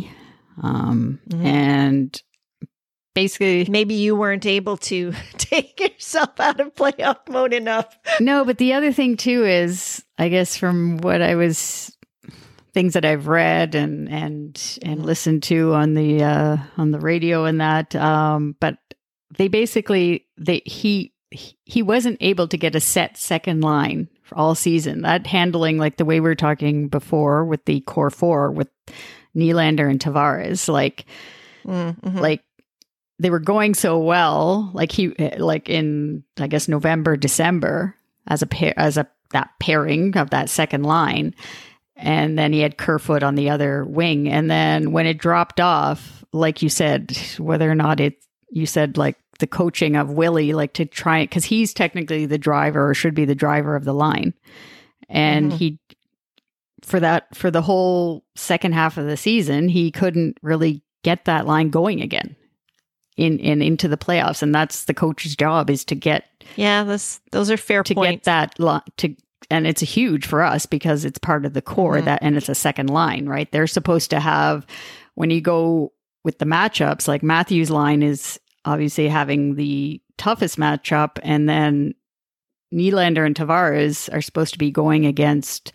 Um, mm-hmm. And basically, maybe you weren't able to take yourself out of playoff mode enough. No, but the other thing too is, I guess from what I was, things that I've read and and and listened to on the uh, on the radio and that, um, but they basically they he he wasn't able to get a set second line for all season. That handling, like the way we were talking before with the core four with Nylander and Tavares, like mm-hmm. like. They were going so well, like he, like in, I guess, November, December, as a pair, as a that pairing of that second line, and then he had Kerfoot on the other wing, and then when it dropped off, like you said, whether or not it, you said like the coaching of Willie, like to try it because he's technically the driver or should be the driver of the line, and mm-hmm. he, for that for the whole second half of the season, he couldn't really get that line going again. In, in into the playoffs, and that's the coach's job is to get yeah that's those are fair to points. Get that lo- to and it's a huge for us because it's part of the core mm-hmm. that and it's a second line, right? They're supposed to have, when you go with the matchups, like Matthews' line is obviously having the toughest matchup, and then Nylander and Tavares are supposed to be going against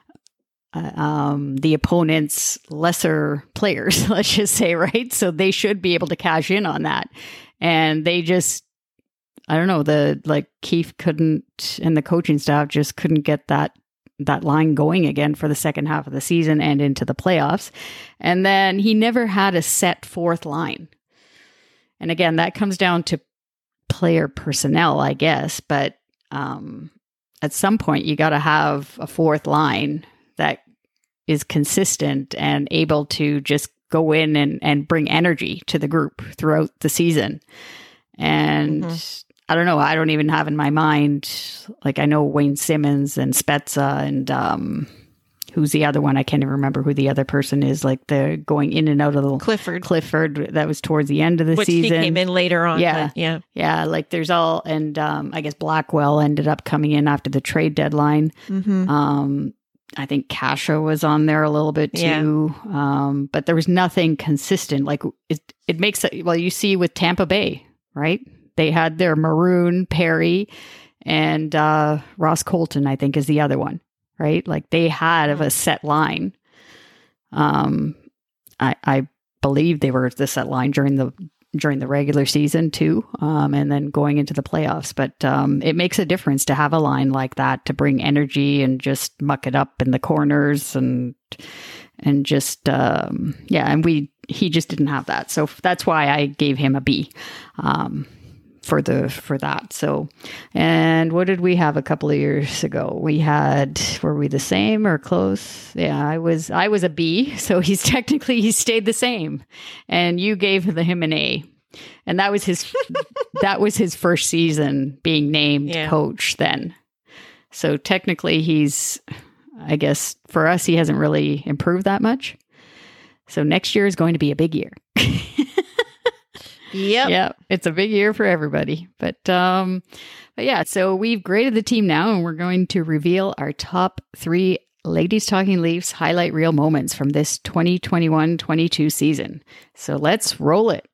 Uh, um, the opponent's lesser players, let's just say, right? So they should be able to cash in on that. And they just, I don't know, the like Keefe couldn't, and the coaching staff just couldn't get that that line going again for the second half of the season and into the playoffs. And then he never had a set fourth line. And again, that comes down to player personnel, I guess. But um, at some point, you got to have a fourth line that is consistent and able to just go in and, and bring energy to the group throughout the season. And mm-hmm. I don't know, I don't even have in my mind, like I know Wayne Simmons and Spezza and um, who's the other one? I can't even remember who the other person is, like the going in and out of the Clifford. Clifford, that was towards the end of the Which season. Which he came in later on. Yeah. But yeah. Yeah. Like there's all, and um, I guess Blackwell ended up coming in after the trade deadline. Mm-hmm. Um, I think Kasha was on there a little bit too. Yeah. Um, but there was nothing consistent. Like it, it makes it, well, you see with Tampa Bay, right? They had their Maroon, Perry, and uh, Ross Colton, I think is the other one, right? Like they had a set line. Um, I, I believe they were the set line during the during the regular season too, um, and then going into the playoffs. But um, it makes a difference to have a line like that to bring energy and just muck it up in the corners and and just um, yeah. And we he just didn't have that, so that's why I gave him a B um, for the for that. So, and what did we have a couple of years ago? We had were we the same or close? Yeah, I was I was a B. So he's technically he stayed the same, and you gave him an A, and that was his that was his first season being named yeah. coach then. So technically he's, I guess for us he hasn't really improved that much. So next year is going to be a big year. Yep. Yeah. It's a big year for everybody. But, um, but yeah, so we've graded the team now, and we're going to reveal our top three Ladies Talking Leafs highlight reel moments from this twenty twenty-one twenty-two season. So let's roll it.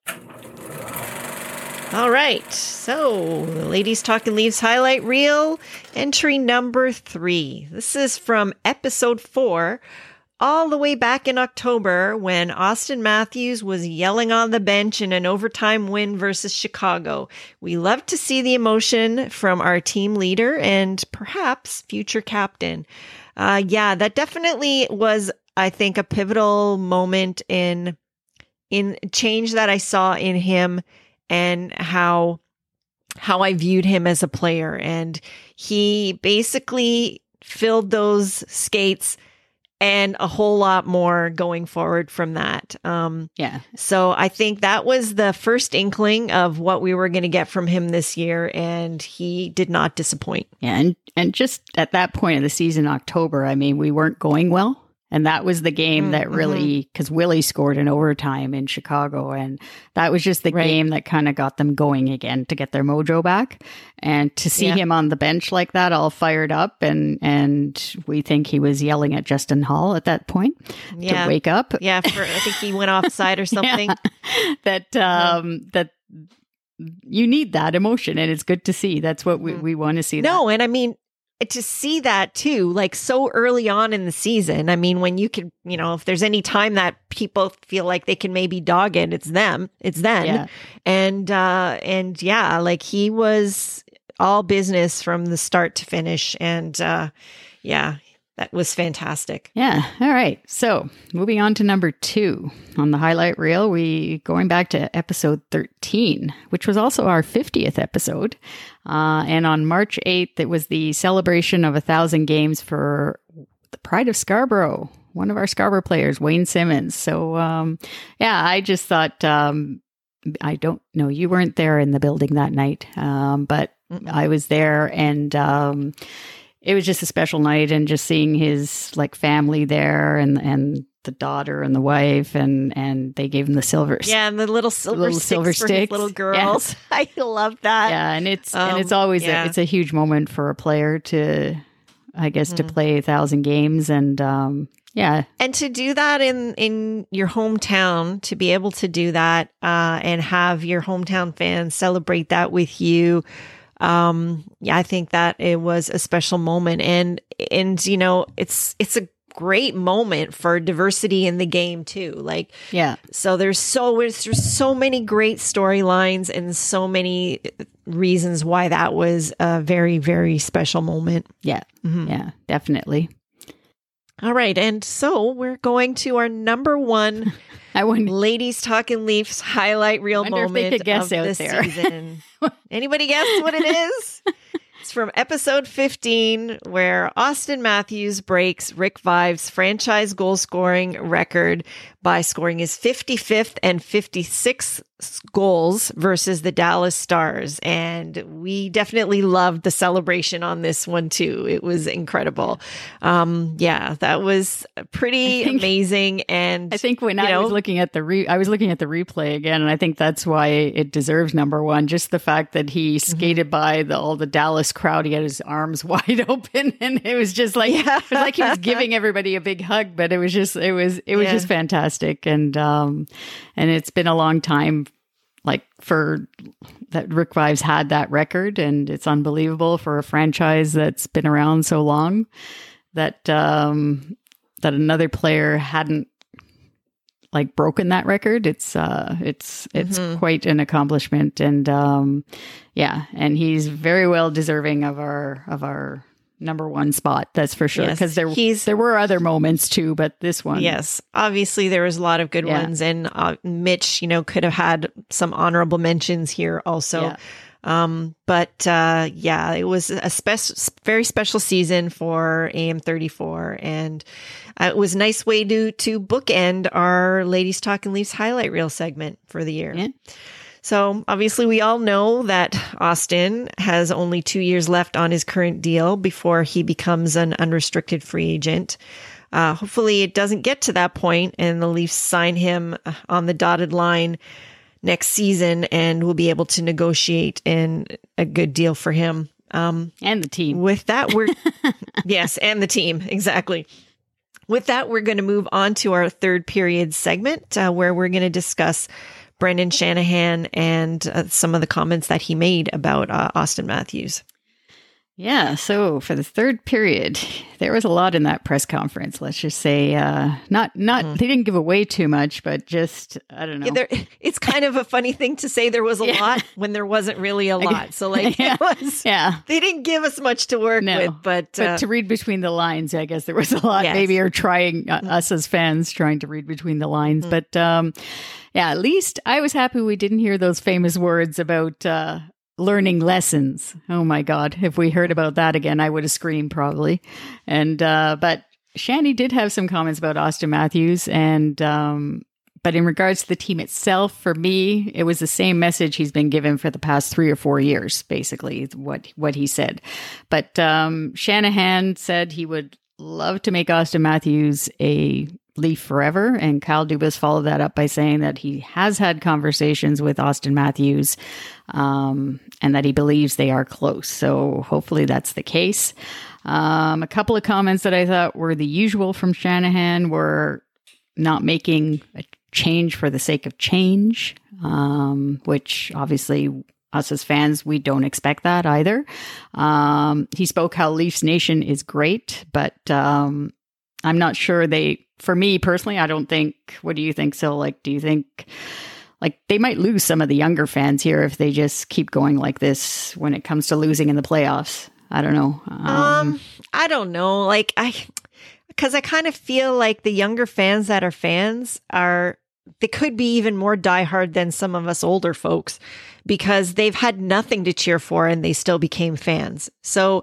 All right. So, Ladies Talking Leafs highlight reel, entry number three. This is from episode four. All the way back in October when Auston Matthews was yelling on the bench in an overtime win versus Chicago. We love to see the emotion from our team leader and perhaps future captain. Uh, yeah, that definitely was, I think, a pivotal moment in, in change that I saw in him and how, how I viewed him as a player. And he basically filled those skates and a whole lot more going forward from that. Um, yeah. So I think that was the first inkling of what we were going to get from him this year, and he did not disappoint. Yeah, and and just at that point of the season, October, I mean, we weren't going well, And that was the game Mm, that really, because Willie scored in overtime in Chicago. And that was just the Right. game that kind of got them going again to get their mojo back. And to see Yeah. him on the bench like that, all fired up. And, and we think he was yelling at Justin Hall at that point Yeah. to wake up. Yeah, for, I think he went offside or something. Yeah. that, um, that you need that emotion. And it's good to see. That's what we, Mhm. we want to see. No, and I mean, to see that too, like so early on in the season. I mean, when you can, you know, if there's any time that people feel like they can maybe dog it, it's them, it's then. Yeah. And, uh, and yeah, like he was all business from the start to finish. And, uh, yeah, that was fantastic. Yeah. All right. So moving on to number two on the highlight reel, we going back to episode thirteen, which was also our fiftieth episode. Uh, and on March eighth, it was the celebration of a thousand games for the Pride of Scarborough, one of our Scarborough players, Wayne Simmons. So, um, yeah, I just thought, um, I don't know, you weren't there in the building that night, um, but Mm-mm. I was there, and, um, it was just a special night, and just seeing his like family there, and, and the daughter and the wife, and, and they gave him the silver. Yeah, and the little silver little sticks silver for sticks. his little girls. I love that. Yeah. And it's, Um, and it's always, yeah. a, it's a huge moment for a player to, I guess, to Mhm. play a thousand games. And, um, yeah, And to do that in in your hometown, to be able to do that uh, and have your hometown fans celebrate that with you, um, yeah, I think that it was a special moment, and and you know, it's it's a great moment for diversity in the game too. Like, yeah, so there's so there's, there's so many great storylines and so many reasons why that was a very very special moment. yeah, Mhm. yeah, definitely. All right, and so we're going to our number one I wouldn't, Ladies Talking Leafs highlight reel Wonder if moment they could guess of out this there. season. Anybody guess what it is? It's from episode fifteen, where Austin Matthews breaks Rick Vive's franchise goal scoring record by scoring his fifty-fifth and fifty-sixth goals versus the Dallas Stars. And we definitely loved the celebration on this one too. It was incredible. Um, yeah, that was pretty I think- amazing. And I think when you I know, was looking at the re, I was looking at the replay again, and I think that's why it deserves number one. Just the fact that he Mm-hmm. skated by the all the Dallas crowd, he had his arms wide open, and it was just like Yeah. it was like he was giving everybody a big hug. But it was just it was it was Yeah. just fantastic, and um, and it's been a long time, like for that Rick Vives had that record, and it's unbelievable for a franchise that's been around so long that um, that another player hadn't like broken that record. It's uh it's it's Mhm. quite an accomplishment, and um yeah, and he's very well deserving of our of our number one spot, that's for sure, Yes, because there he's- there were other moments too, but this one, yes, obviously there was a lot of good Yeah. ones, and uh, Mitch, you know, could have had some honorable mentions here also. Yeah. Um, but uh, yeah, it was a spe- very special season for A M thirty-four, and uh, it was a nice way to to bookend our Ladies Talking Leafs highlight reel segment for the year. Yeah. So obviously we all know that Austin has only two years left on his current deal before he becomes an unrestricted free agent. Uh, hopefully it doesn't get to that point and the Leafs sign him on the dotted line next season, and we'll be able to negotiate in a good deal for him. Um, and the team. with that, we're, yes, and the team. Exactly. With that, we're going to move on to our third period segment, uh, where we're going to discuss Brendan Shanahan and uh, some of the comments that he made about uh, Austin Matthews. Yeah, so for the third period, there was a lot in that press conference. Let's just say, uh, not not Mhm. they didn't give away too much, but just I don't know. Yeah, there, it's kind of a funny thing to say there was a Yeah. lot when there wasn't really a lot. So like Yeah. it was, yeah, they didn't give us much to work No. with, but, but uh, to read between the lines, I guess there was a lot. Yes. Maybe or trying uh, us as fans trying to read between the lines, Mhm. but um, yeah, at least I was happy we didn't hear those famous words about. Uh, learning lessons. Oh my God. If we heard about that again, I would have screamed probably. And, uh, but Shanny did have some comments about Austin Matthews. And, um, but in regards to the team itself, for me, it was the same message he's been given for the past three or four years, basically, what, what he said. But, um, Shanahan said he would love to make Austin Matthews a Leaf forever. And Kyle Dubas followed that up by saying that he has had conversations with Austin Matthews um, and that he believes they are close. So hopefully that's the case. Um, a couple of comments that I thought were the usual from Shanahan were not making a change for the sake of change, um, which obviously us as fans, we don't expect that either. Um, he spoke how Leafs Nation is great, but um, I'm not sure they, for me personally, I don't think, what do you think, Sil? Like, do you think, like, they might lose some of the younger fans here if they just keep going like this when it comes to losing in the playoffs? I don't know. Um, um I don't know. Like, I, because I kind of feel like the younger fans that are fans are, they could be even more diehard than some of us older folks because they've had nothing to cheer for and they still became fans. So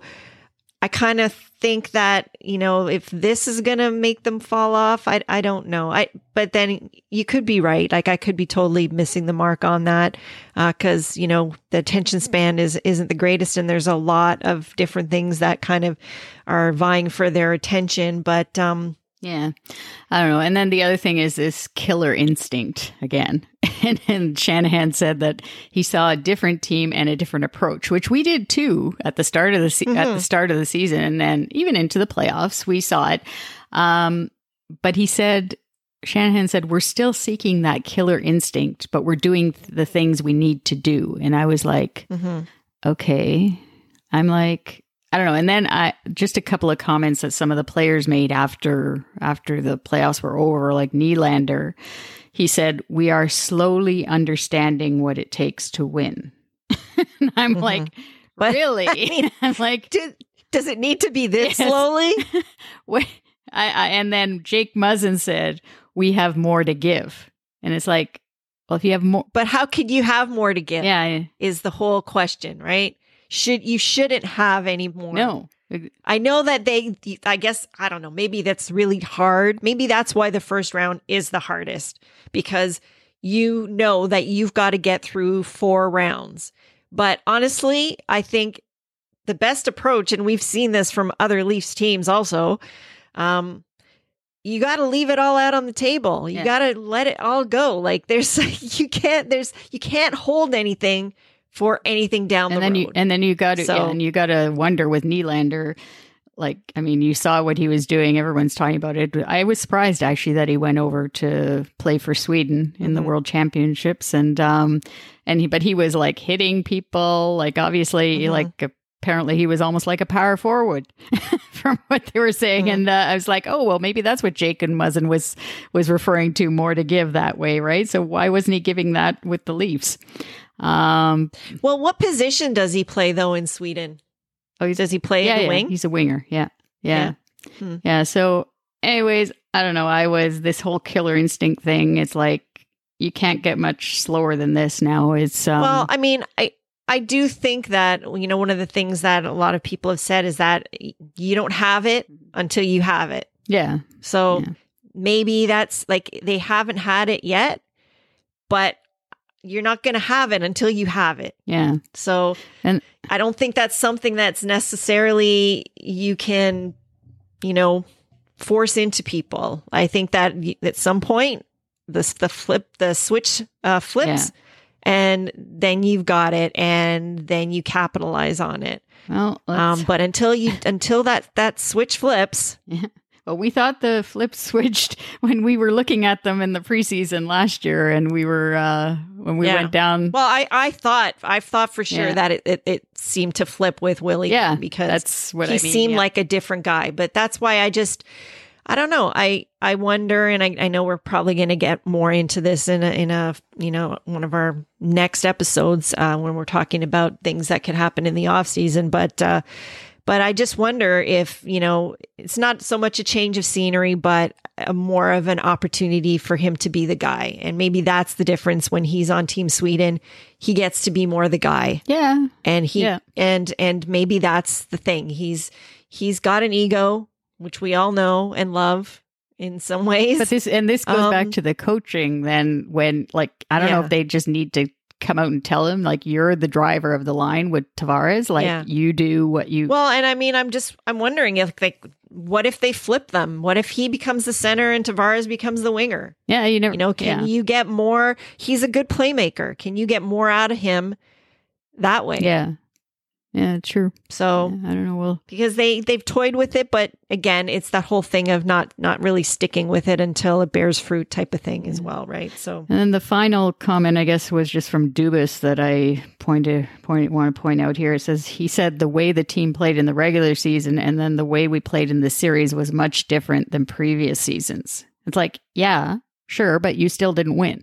I kind of think that, you know, if this is going to make them fall off, I I don't know. I but then you could be right. Like I could be totally missing the mark on that because, uh, you know, the attention span is isn't the greatest and there's a lot of different things that kind of are vying for their attention. But um yeah, I don't know. And then the other thing is this killer instinct again. And, and Shanahan said that he saw a different team and a different approach, which we did too at the start of the se- mm-hmm. at the start of the season, and then even into the playoffs, we saw it. Um, but he said, Shanahan said, we're still seeking that killer instinct, but we're doing the things we need to do. And I was like, mm-hmm. okay. I'm like, I don't know. And then I just a couple of comments that some of the players made after after the playoffs were over, like Nylander. He said, we are slowly understanding what it takes to win. And I'm mm-hmm. like, but, really? I mean, I'm like, do, does it need to be this yes. slowly? Wait, I, I, and then Jake Muzzin said, we have more to give. And it's like, well, if you have more. But how could you have more to give? Yeah. Is the whole question, right? Should you shouldn't have any more. No. I know that they, I guess, I don't know, maybe that's really hard. Maybe that's why the first round is the hardest because you know that you've got to get through four rounds. But honestly, I think the best approach, and we've seen this from other Leafs teams also, um, you got to leave it all out on the table. You yeah. got to let it all go. Like there's, you can't, there's, you can't hold anything for anything down and the then road. You, and then you got to, so, yeah, and you got to wonder with Nylander, like, I mean, you saw what he was doing. Everyone's talking about it. I was surprised actually that he went over to play for Sweden in mm-hmm. the World Championships. And, um, and he, but he was like hitting people, like obviously mm-hmm. like apparently he was almost like a power forward from what they were saying. Mm-hmm. And uh, I was like, oh, well, maybe that's what Jake and Muzzin was, was referring to, more to give that way. Right. So why wasn't he giving that with the Leafs? Um, well, what position does he play though in Sweden? Oh, does he play yeah, in the yeah. wing? He's a winger. Yeah. Yeah. Yeah. Hmm. yeah. So anyways, I don't know. I was this whole killer instinct thing. It's like, you can't get much slower than this now. It's, um, well, I mean, I, I do think that, you know, one of the things that a lot of people have said is that you don't have it until you have it. Yeah. So yeah. maybe that's like, they haven't had it yet, but you're not going to have it until you have it. Yeah. So, and I don't think that's something that's necessarily you can, you know, force into people. I think that at some point, the the flip, the switch uh, flips, yeah. and then you've got it, and then you capitalize on it. Well, um, but until you until that that switch flips. Yeah. Well, we thought the flip switched when we were looking at them in the preseason last year, and we were uh, when we yeah. went down. Well, I, I thought I thought for sure yeah. that it, it, it seemed to flip with Willie. Yeah, because that's what he I mean, seemed yeah. like a different guy. But that's why I just I don't know. I I wonder, and I, I know we're probably going to get more into this in a in a you know one of our next episodes uh, when we're talking about things that could happen in the off season, but. Uh, But I just wonder if, you know, it's not so much a change of scenery, but a more of an opportunity for him to be the guy. And maybe that's the difference when he's on Team Sweden. He gets to be more the guy. Yeah. And he, yeah. and, and maybe that's the thing. He's, he's got an ego, which we all know and love in some ways. But this, and this goes um, back to the coaching then when, like, I don't yeah. know if they just need to come out and tell him, like, you're the driver of the line with Tavares, like yeah. you do what you well and I mean I'm just I'm wondering if like what if they flip them? What if he becomes the center and Tavares becomes the winger? Yeah, you never, you know, can yeah. you get more? He's a good playmaker. Can you get more out of him that way? Yeah. Yeah, true. So yeah, I don't know. Well, because they they've toyed with it, but again, it's that whole thing of not not really sticking with it until it bears fruit type of thing as well, right? So, and then the final comment, I guess, was just from Dubas that I pointed point want to point out here. It says he said the way the team played in the regular season and then the way we played in the series was much different than previous seasons. It's like, yeah, sure, but you still didn't win.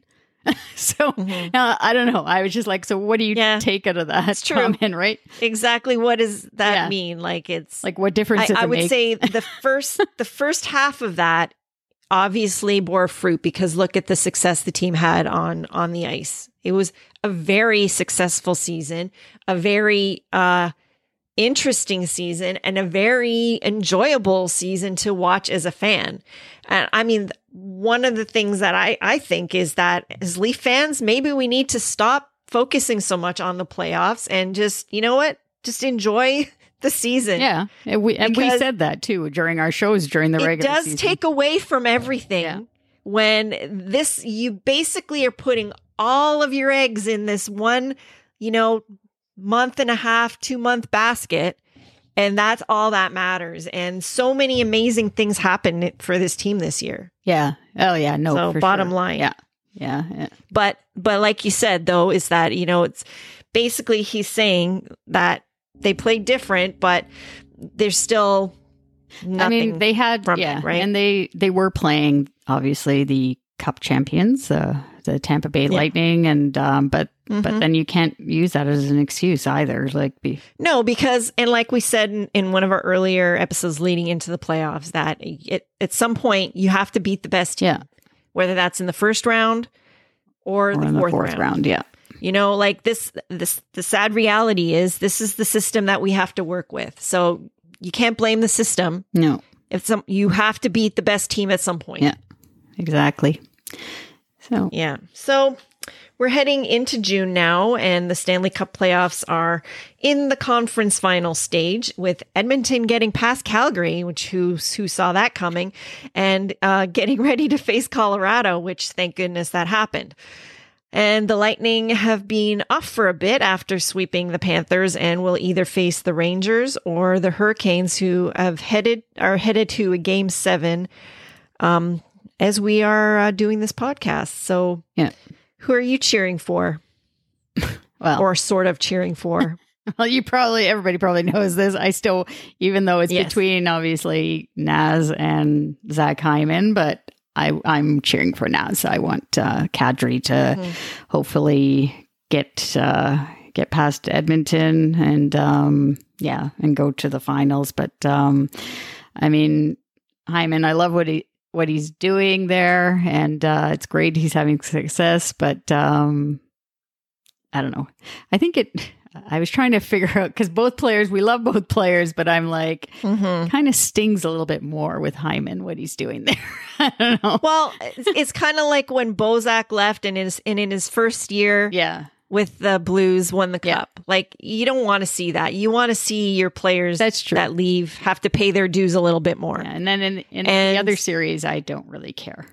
so mm-hmm. uh, I don't know. I was just like, so what do you yeah, take out of that it's true. comment, right? Exactly. What does that yeah. mean? Like it's like what difference does I, it I would make? say the first the first half of that obviously bore fruit because look at the success the team had on on the ice. It was a very successful season, a very uh interesting season, and a very enjoyable season to watch as a fan. And I mean, one of the things that I, I think is that as Leaf fans, maybe we need to stop focusing so much on the playoffs and just, you know what, just enjoy the season. Yeah. And we, and we said that too during our shows during the regular season. It does take away from everything yeah. when this, you basically are putting all of your eggs in this one, you know, month and a half, two month basket. And that's all that matters. And so many amazing things happened for this team this year. Yeah. Oh yeah. No, so for bottom sure. line. Yeah. yeah. Yeah. But, but like you said, though, is that, you know, it's basically he's saying that they played different, but there's still nothing. I mean, they had, from yeah. it, right? And they, they were playing, obviously, the Cup champions, uh, the Tampa Bay yeah. Lightning. And, um, but, mm-hmm. but then you can't use that as an excuse either. Like, be no, because, and like we said in, in one of our earlier episodes leading into the playoffs, that it, at some point you have to beat the best team, yeah. whether that's in the first round or, or the, fourth the fourth round. round. Yeah. You know, like this, this, the sad reality is this is the system that we have to work with. So you can't blame the system. No. If some, you have to beat the best team at some point. Yeah, exactly. So, yeah. So we're heading into June now, and the Stanley Cup playoffs are in the conference final stage, with Edmonton getting past Calgary, which who who saw that coming, and uh, getting ready to face Colorado, which thank goodness that happened. And the Lightning have been off for a bit after sweeping the Panthers, and will either face the Rangers or the Hurricanes, who have headed are headed to a game seven. Um. As we are uh, doing this podcast. So yeah. Who are you cheering for? Well, or sort of cheering for? Well, you probably, everybody probably knows this. I still, even though it's yes. between obviously Naz and Zach Hyman, but I, I'm cheering for Naz. I want uh, Kadri to mm-hmm. hopefully get uh, get past Edmonton and um, yeah, and go to the finals. But um, I mean, Hyman, I love what he. what he's doing there. And uh, it's great he's having success, but um, I don't know. I think it, I was trying to figure out, because both players, we love both players, but I'm like, mm-hmm. kind of stings a little bit more with Hyman, what he's doing there. I don't know. Well, it's, it's kind of like when Bozak left and in his, and in his first year. Yeah. With the Blues won the yeah. cup. Like, you don't want to see that. You want to see your players That's true. that leave have to pay their dues a little bit more. Yeah, and then in, in and, the other series, I don't really care.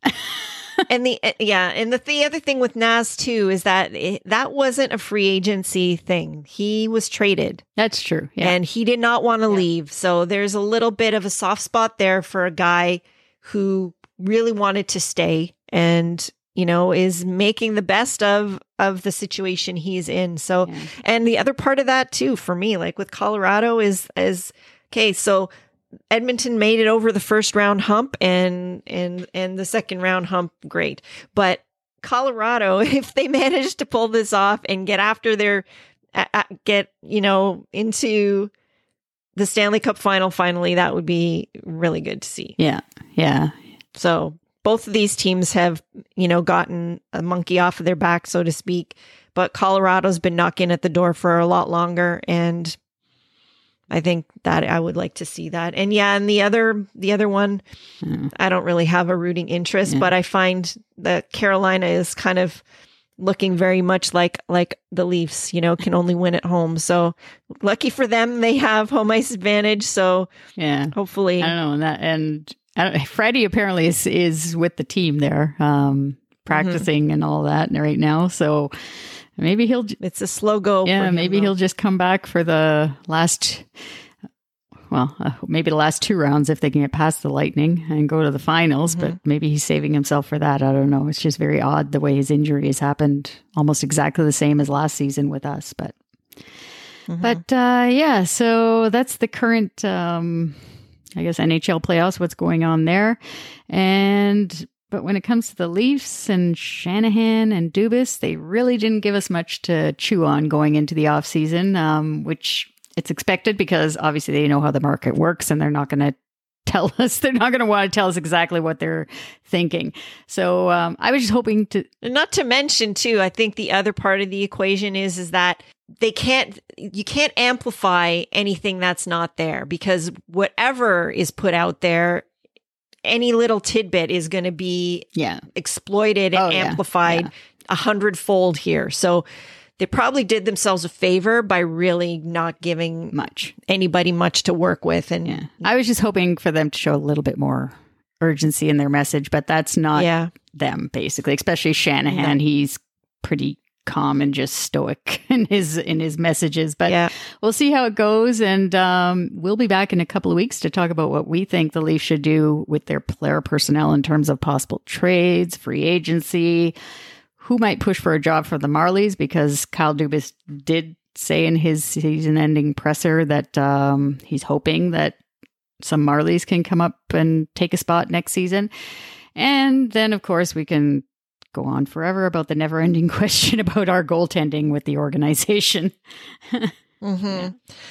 and the yeah, and the, the other thing with Naz too is that it, that wasn't a free agency thing. He was traded. That's true. Yeah. And he did not want to yeah. leave. So there's a little bit of a soft spot there for a guy who really wanted to stay and, you know, is making the best of of the situation he's in. So, yeah. and the other part of that too, for me, like with Colorado is, is, okay, so Edmonton made it over the first round hump and, and, and the second round hump, great. But Colorado, if they manage to pull this off and get after their, uh, get, you know, into the Stanley Cup final, finally, that would be really good to see. Yeah. Yeah. So, both of these teams have, you know, gotten a monkey off of their back, so to speak. But Colorado's been knocking at the door for a lot longer, and I think that I would like to see that. And yeah, and the other, the other one, mm. I don't really have a rooting interest, yeah. but I find that Carolina is kind of looking very much like like the Leafs, you know, can only win at home. So lucky for them, they have home ice advantage. So yeah, hopefully, I don't know. And that and I don't, Freddie apparently is is with the team there, um, practicing mm-hmm. and all that right now. So maybe he'll. It's a slow go. Yeah, for him, maybe though. he'll just come back for the last. Well, uh, maybe the last two rounds if they can get past the Lightning and go to the finals, mm-hmm. but maybe he's saving himself for that. I don't know. It's just very odd the way his injury has happened, almost exactly the same as last season with us. But, mm-hmm. but uh, yeah, so that's the current, um, I guess, N H L playoffs, what's going on there. And, but when it comes to the Leafs and Shanahan and Dubas, they really didn't give us much to chew on going into the off season, um, which it's expected because obviously they know how the market works and they're not going to tell us, they're not going to want to tell us exactly what they're thinking. So um, I was just hoping to... Not to mention too, I think the other part of the equation is, is that they can't, you can't amplify anything that's not there, because whatever is put out there, any little tidbit is going to be yeah. exploited and oh, amplified a yeah. yeah. hundredfold here. So they probably did themselves a favor by really not giving much anybody much to work with. And yeah. I was just hoping for them to show a little bit more urgency in their message, but that's not yeah. them, basically, especially Shanahan. No. He's pretty calm and just stoic in his in his messages, but yeah. we'll see how it goes. And um, we'll be back in a couple of weeks to talk about what we think the Leafs should do with their player personnel in terms of possible trades, free agency, who might push for a job for the Marlies, because Kyle Dubas did say in his season-ending presser that um, he's hoping that some Marlies can come up and take a spot next season. And then, of course, we can go on forever about the never-ending question about our goaltending with the organization. mm-hmm. yeah.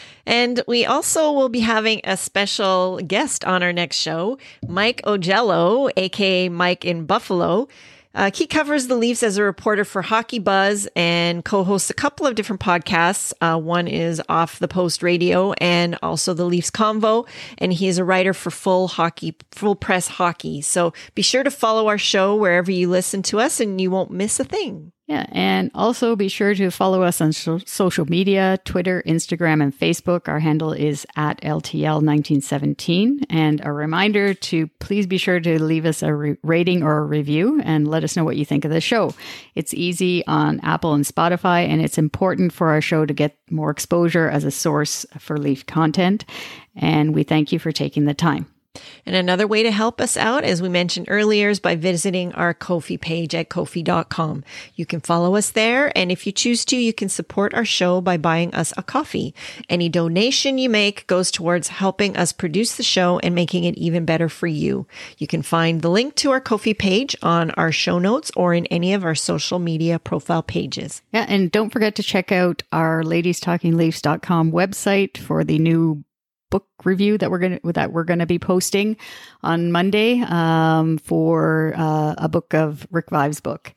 And we also will be having a special guest on our next show, Mike Ogello, aka Mike in Buffalo. Uh, he covers the Leafs as a reporter for Hockey Buzz and co-hosts a couple of different podcasts. Uh, one is Off the Post Radio and also the Leafs Convo. And he is a writer for Full Hockey, Full Press Hockey. So be sure to follow our show wherever you listen to us and you won't miss a thing. Yeah, and also be sure to follow us on so- social media, Twitter, Instagram, and Facebook. Our handle is at L T L nineteen seventeen. And a reminder to please be sure to leave us a re- rating or a review and let us know what you think of the show. It's easy on Apple and Spotify, and it's important for our show to get more exposure as a source for Leaf content. And we thank you for taking the time. And another way to help us out, as we mentioned earlier, is by visiting our Ko-fi page at ko fi dot com. You can follow us there, and if you choose to, you can support our show by buying us a coffee. Any donation you make goes towards helping us produce the show and making it even better for you. You can find the link to our Ko-fi page on our show notes or in any of our social media profile pages. Yeah, and don't forget to check out our ladies talking leafs dot com website for the new book review that we're going to that we're going to be posting on Monday um, for uh, a book of Rick Vive's book.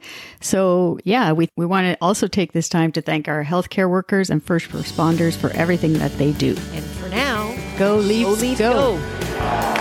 So yeah, we we want to also take this time to thank our healthcare workers and first responders for everything that they do. And for now, go Leafs, go Leafs, go. go.